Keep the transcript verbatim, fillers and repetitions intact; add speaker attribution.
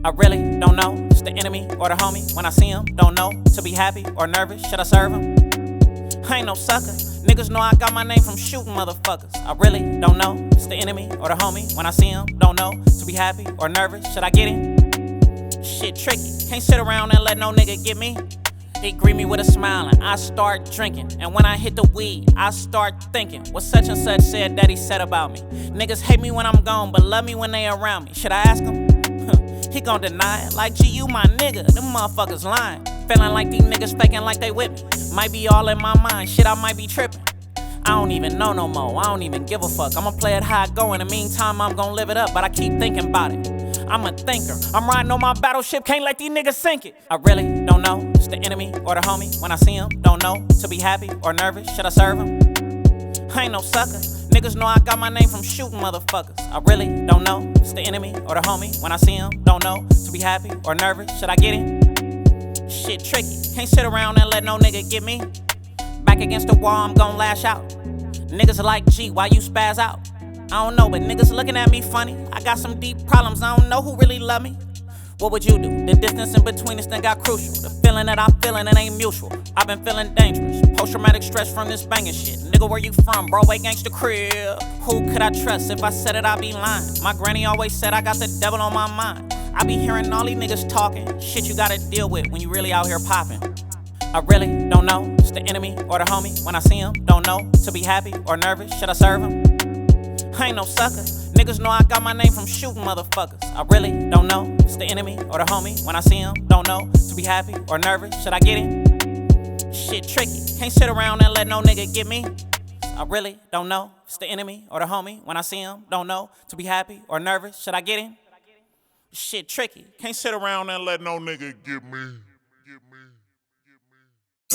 Speaker 1: I really don't know, it's the enemy or the homie. When I see him, don't know to be happy or nervous. Should I serve him? I ain't no sucker. Niggas know I got my name from shooting motherfuckers. I really don't know, it's the enemy or the homie. When I see him, don't know to be happy or nervous. Should I get him? Shit tricky, can't sit around and let no nigga get me. He greet me with a smile and I start drinking. And when I hit the weed, I start thinking what such and such said that he said about me. Niggas hate me when I'm gone, but love me when they around me. Should I ask him? He gon' deny it, like, gee, you my nigga, them motherfuckers lying. Feeling like these niggas faking like they with me. Might be all in my mind, shit, I might be tripping. I don't even know no more, I don't even give a fuck. I'ma play it how it go, in the meantime I'm gon' live it up. But I keep thinking about it, I'm a thinker. I'm riding on my battleship, can't let these niggas sink it. I really don't know, it's the enemy or the homie. When I see him, don't know to be happy or nervous. Should I serve him? I ain't no sucker. Niggas know I got my name from shooting motherfuckers. I really don't know, it's the enemy or the homie. When I see him, don't know to be happy or nervous. Should I get him? Shit tricky, can't sit around and let no nigga get me. Back against the wall, I'm gon' lash out. Niggas are like, gee, why you spaz out? I don't know, but niggas looking at me funny. I got some deep problems, I don't know who really love me. What would you do? The distance in between us then got crucial. The feeling that I'm feeling, it ain't mutual. I've been feeling dangerous, post-traumatic stress from this banging shit. Nigga, where you from? Broadway gangsta crib. Who could I trust? If I said it, I'd be lying. My granny always said I got the devil on my mind. I be hearing all these niggas talking, shit you gotta deal with when you really out here popping. I really don't know, it's the enemy or the homie. When I see him, don't know to be happy or nervous. Should I serve him? I ain't no sucker. Niggas know I got my name from shooting motherfuckers. I really don't know, it's the enemy or the homie. When I see him, don't know to be happy or nervous. Should I get him? Shit tricky, can't sit around and let no nigga get me. I really don't know, it's the enemy or the homie. When I see him, don't know to be happy or nervous. Should I get him? Shit tricky, can't sit around and let no nigga get me. Get me.